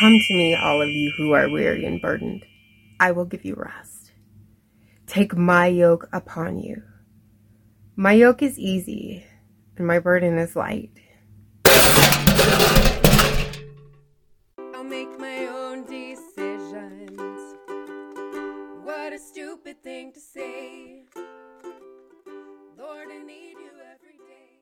Come to me, all of you who are weary and burdened. I will give you rest. Take my yoke upon you. My yoke is easy, and my burden is light. I'll make my own decisions. What a stupid thing to say. Lord, I need you every day.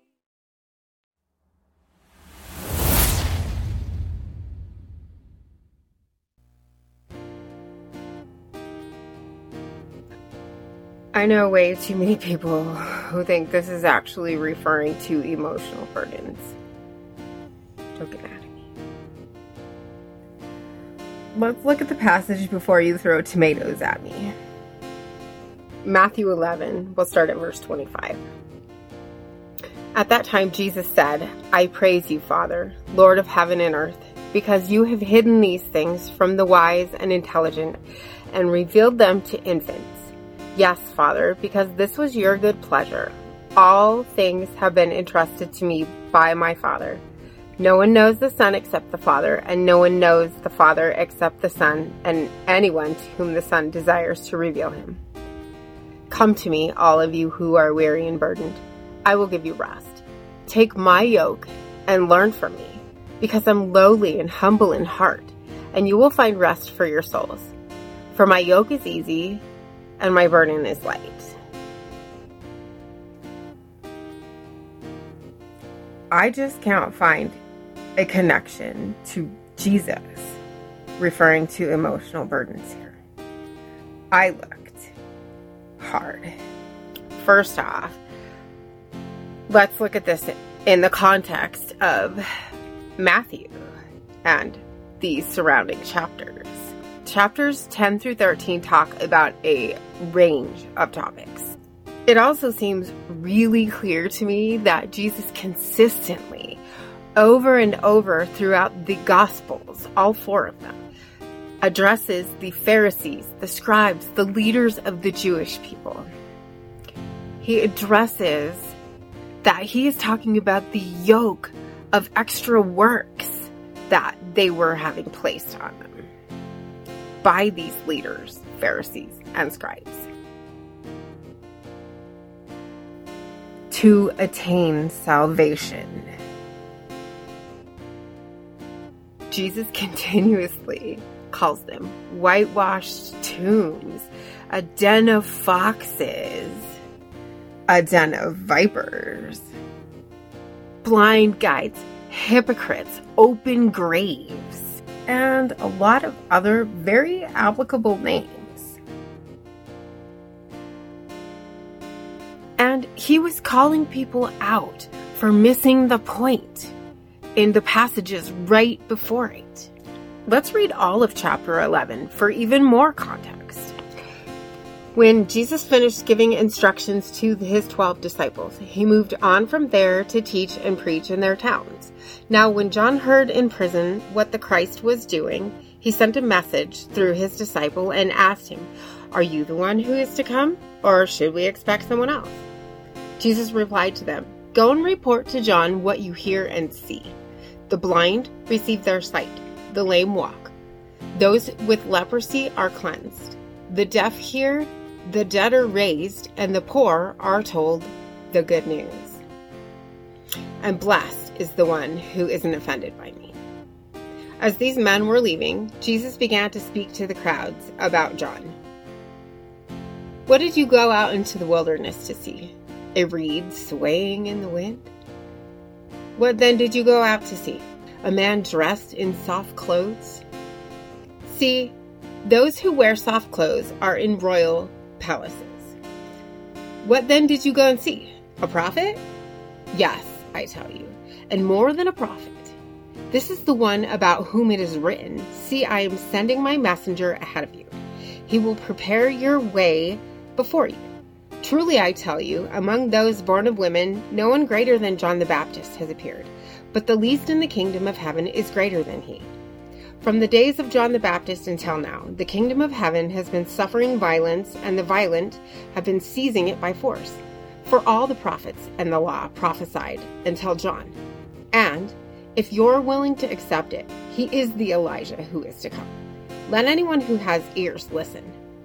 I know way too many people who think this is actually referring to emotional burdens. Don't get mad at me. Let's look at the passage before you throw tomatoes at me. Matthew 11, we'll start at verse 25. At that time, Jesus said, I praise you, Father, Lord of heaven and earth, because you have hidden these things from the wise and intelligent and revealed them to infants. Yes, Father, because this was your good pleasure. All things have been entrusted to me by my Father. No one knows the Son except the Father, and no one knows the Father except the Son, and anyone to whom the Son desires to reveal him. Come to me, all of you who are weary and burdened. I will give you rest. Take my yoke and learn from me, because I'm lowly and humble in heart, and you will find rest for your souls. For my yoke is easy, and my burden is light. I just can't find a connection to Jesus referring to emotional burdens here. I looked hard. First off, let's look at this in the context of Matthew and the surrounding chapters. Chapters 10 through 13 talk about a range of topics. It also seems really clear to me that Jesus consistently, over and over throughout the Gospels, all four of them, addresses the Pharisees, the scribes, the leaders of the Jewish people. He addresses that he is talking about the yoke of extra works that they were having placed on them by these leaders, Pharisees, and scribes, to attain salvation. Jesus continuously calls them whitewashed tombs, a den of foxes, a den of vipers, blind guides, hypocrites, open graves, and a lot of other very applicable names. And he was calling people out for missing the point in the passages right before it. Let's read all of chapter 11 for even more context. When Jesus finished giving instructions to his 12 disciples, he moved on from there to teach and preach in their towns. Now, when John heard in prison what the Christ was doing, he sent a message through his disciple and asked him, Are you the one who is to come, or should we expect someone else? Jesus replied to them, Go and report to John what you hear and see. The blind receive their sight, the lame walk. Those with leprosy are cleansed. The deaf hear, the dead are raised, and the poor are told the good news. And blessed is the one who isn't offended by me. As these men were leaving, Jesus began to speak to the crowds about John. What did you go out into the wilderness to see? A reed swaying in the wind? What then did you go out to see? A man dressed in soft clothes? See, those who wear soft clothes are in royal palaces. What then did you go and see? A prophet? Yes, I tell you, and more than a prophet. This is the one about whom it is written, See, I am sending my messenger ahead of you. He will prepare your way before you. Truly I tell you, among those born of women, no one greater than John the Baptist has appeared, but the least in the kingdom of heaven is greater than he. From the days of John the Baptist until now, the kingdom of heaven has been suffering violence, and the violent have been seizing it by force. For all the prophets and the law prophesied until John. And If you're willing to accept it, he is the Elijah who is to come. Let anyone who has ears listen.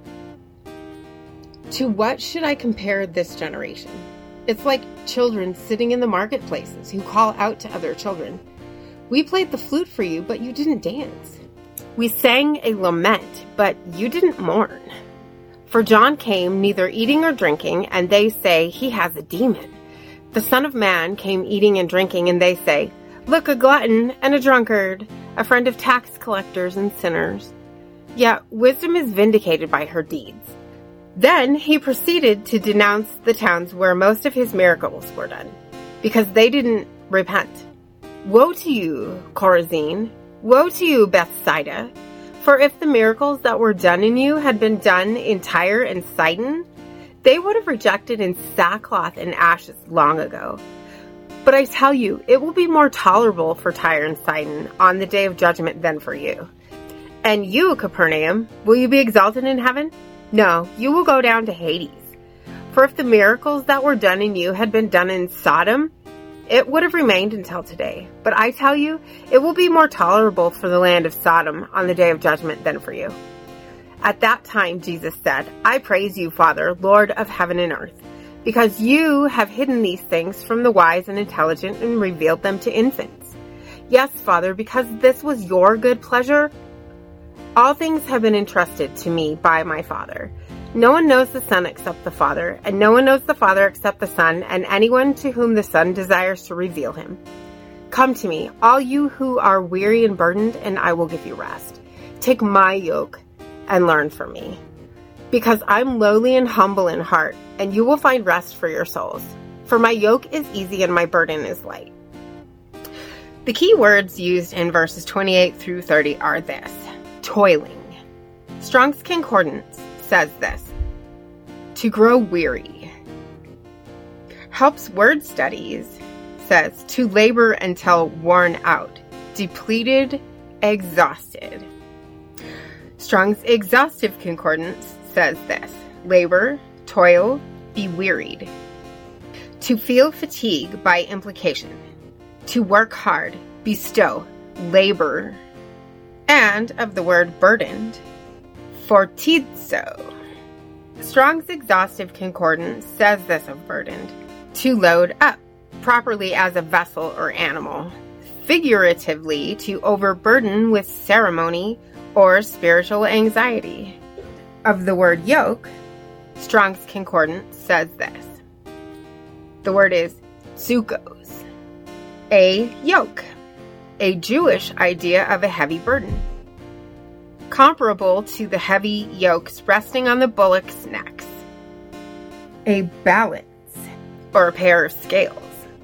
To what should I compare this generation? It's like children sitting in the marketplaces who call out to other children. We played the flute for you, but you didn't dance. We sang a lament, but you didn't mourn. For John came neither eating or drinking, and they say he has a demon. The Son of Man came eating and drinking, and they say, look, a glutton and a drunkard, a friend of tax collectors and sinners. Yet wisdom is vindicated by her deeds. Then he proceeded to denounce the towns where most of his miracles were done, because they didn't repent. Woe to you, Chorazin! Woe to you, Bethsaida! For if the miracles that were done in you had been done in Tyre and Sidon, they would have rejected in sackcloth and ashes long ago. But I tell you, it will be more tolerable for Tyre and Sidon on the day of judgment than for you. And you, Capernaum, will you be exalted in heaven? No, you will go down to Hades. For if the miracles that were done in you had been done in Sodom, it would have remained until today. But I tell you, it will be more tolerable for the land of Sodom on the day of judgment than for you. At that time, Jesus said, I praise you, Father, Lord of heaven and earth, because you have hidden these things from the wise and intelligent and revealed them to infants. Yes, Father, because this was your good pleasure. All things have been entrusted to me by my Father. No one knows the Son except the Father, and no one knows the Father except the Son, and anyone to whom the Son desires to reveal him. Come to me, all you who are weary and burdened, and I will give you rest. Take my yoke and learn from me, because I'm lowly and humble in heart, and you will find rest for your souls. For my yoke is easy and my burden is light. The key words used in verses 28 through 30 are this: toiling. Strong's Concordance says this: to grow weary. Helps Word Studies says to labor until worn out, depleted, exhausted. Strong's Exhaustive Concordance says this: labor, toil, be wearied. To feel fatigue by implication. To work hard, bestow, labor. And of the word burdened, fortizo. Strong's Exhaustive Concordance says this of burdened: to load up, properly as a vessel or animal. Figuratively, to overburden with ceremony or spiritual anxiety. Of the word yoke, Strong's Concordance says this. The word is zukos, a yoke, a Jewish idea of a heavy burden, comparable to the heavy yokes resting on the bullocks' necks. A balance, or a pair of scales.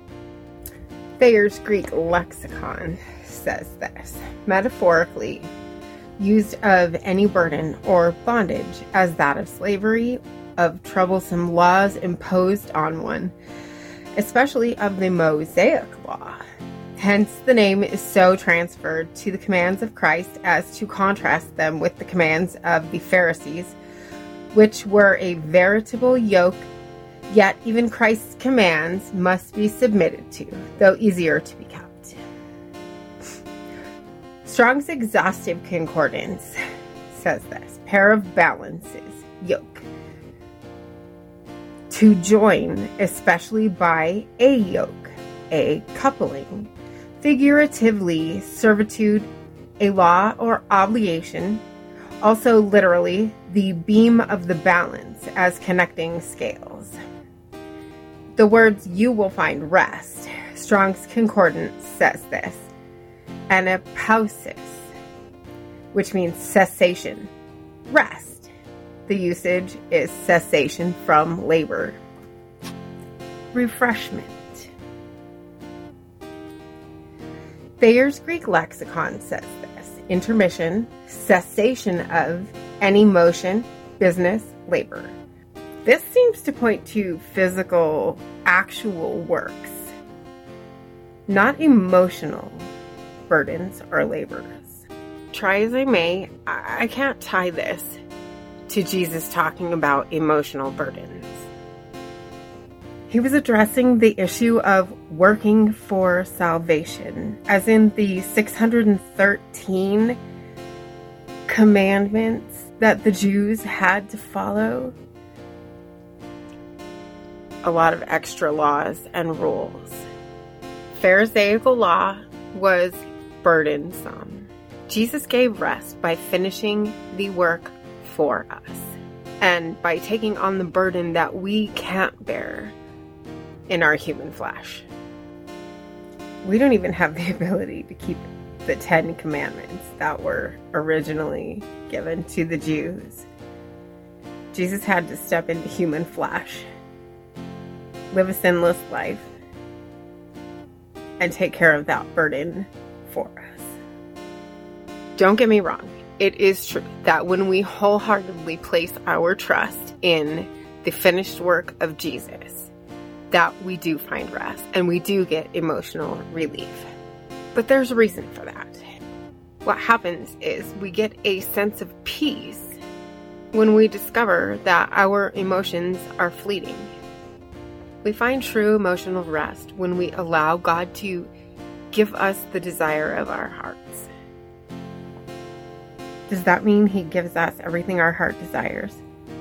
Thayer's Greek Lexicon says this: metaphorically, used of any burden or bondage as that of slavery, of troublesome laws imposed on one, especially of the Mosaic law. Hence, the name is so transferred to the commands of Christ as to contrast them with the commands of the Pharisees, which were a veritable yoke, yet even Christ's commands must be submitted to, though easier to be kept. Strong's Exhaustive Concordance says this: pair of balances, yoke. To join, especially by a yoke, a coupling. Figuratively, servitude, a law or obligation. Also literally, the beam of the balance as connecting scales. The words you will find rest. Strong's Concordance says this: anapausis, which means cessation, rest. The usage is cessation from labor. Refreshment. Thayer's Greek Lexicon says this: intermission, cessation of any motion, business, labor. This seems to point to physical, actual works, not emotional burdens or labors. Try as I may, I can't tie this to Jesus talking about emotional burdens. He was addressing the issue of working for salvation, as in the 613 commandments that the Jews had to follow. A lot of extra laws and rules. Pharisaical law was burdensome. Jesus gave rest by finishing the work for us and by taking on the burden that we can't bear in our human flesh. We don't even have the ability to keep the 10 commandments that were originally given to the Jews. Jesus had to step into human flesh, live a sinless life, and take care of that burden for us. Don't get me wrong. It is true that when we wholeheartedly place our trust in the finished work of Jesus, that we do find rest and we do get emotional relief. But there's a reason for that. What happens is we get a sense of peace when we discover that our emotions are fleeting. We find true emotional rest when we allow God to give us the desire of our hearts. Does that mean He gives us everything our heart desires?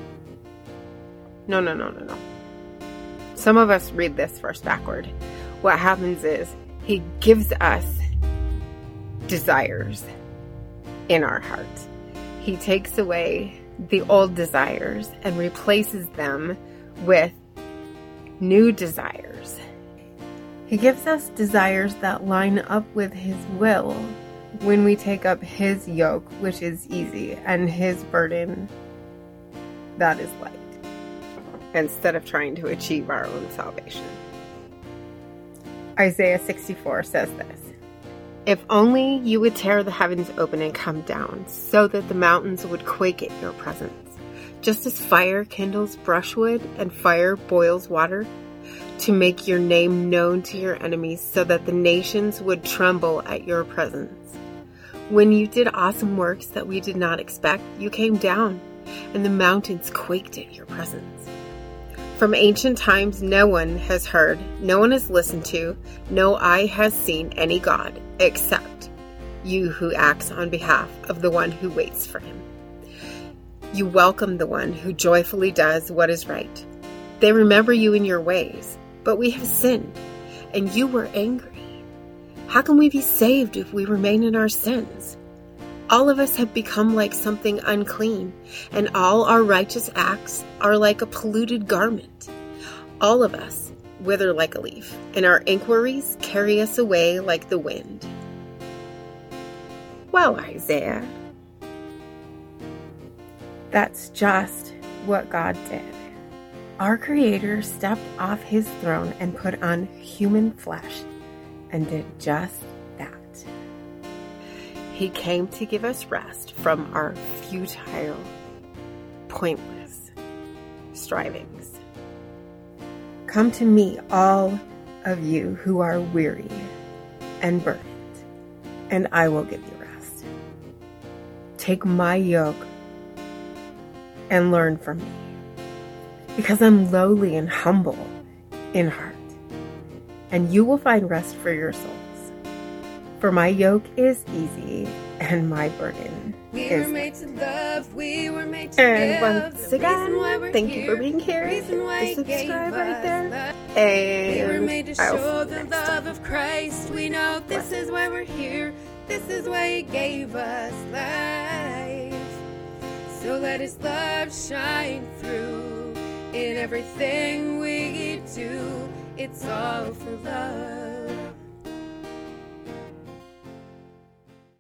No. Some of us read this verse backward. What happens is He gives us desires in our heart. He takes away the old desires and replaces them with new desires. He gives us desires that line up with His will when we take up His yoke, which is easy, and His burden that is light, instead of trying to achieve our own salvation. Isaiah 64 says this: "If only you would tear the heavens open and come down, so that the mountains would quake at your presence, just as fire kindles brushwood and fire boils water, to make your name known to your enemies, so that the nations would tremble at your presence. When you did awesome works that we did not expect, you came down, and the mountains quaked at your presence. From ancient times, no one has heard, no one has listened to, no eye has seen any God except you who acts on behalf of the one who waits for Him. You welcome the one who joyfully does what is right. They remember you in your ways, but we have sinned, and you were angry. How can we be saved if we remain in our sins? All of us have become like something unclean, and all our righteous acts are like a polluted garment. All of us wither like a leaf, and our inquiries carry us away like the wind." Well, Isaiah, that's just what God did. Our Creator stepped off His throne and put on human flesh and did just that. He came to give us rest from our futile, pointless strivings. "Come to me, all of you who are weary and burdened, and I will give you rest. Take my yoke and learn from me, because I'm lowly and humble in heart, and you will find rest for your souls. For my yoke is easy and my burden is light." To love, we were made to and give. once again, thank you for being here. Subscribe right there. And we were made to I'll show see you the next love time. of Christ. We know this is why we're here. This is why He gave us life. So let His love shine through in everything we do. It's all for love.